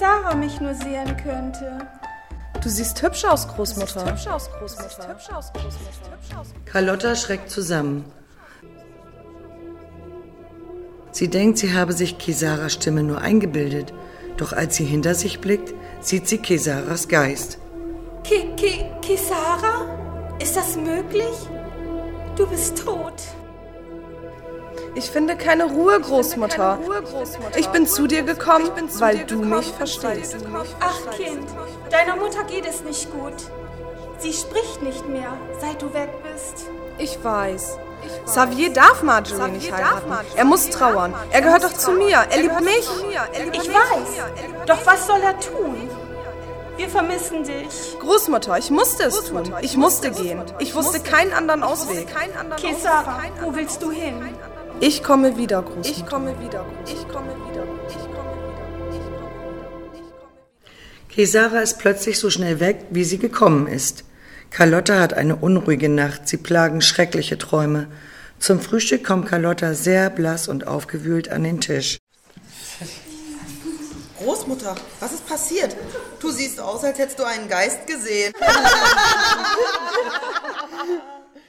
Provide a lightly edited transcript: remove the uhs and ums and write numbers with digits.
Kesara mich nur sehen könnte. Du siehst hübsch aus, Großmutter. Carlotta schreckt zusammen. Sie denkt, sie habe sich Kesaras Stimme nur eingebildet. Doch als sie hinter sich blickt, sieht sie Kesaras Geist. Kesara? Ist das möglich? Du bist tot. Ich finde keine Ruhe, Großmutter. Ich bin zu dir gekommen, weil du mich verstehst. Ach Kind, deiner Mutter geht es nicht gut. Sie spricht nicht mehr, seit du weg bist. Ich weiß. Xavier darf Marjorie nicht heiraten. Er muss trauern. Er gehört doch zu mir. Er liebt mich. Ich weiß. Doch was soll er tun? Wir vermissen dich. Großmutter, ich musste es tun. Ich musste gehen. Ich wusste keinen anderen Ausweg. Kesara, wo willst du hin? Ich komme wieder, Großmutter. Kesara ist plötzlich so schnell weg, wie sie gekommen ist. Carlotta hat eine unruhige Nacht, sie plagen schreckliche Träume. Zum Frühstück kommt Carlotta sehr blass und aufgewühlt an den Tisch. Großmutter, was ist passiert? Du siehst aus, als hättest du einen Geist gesehen.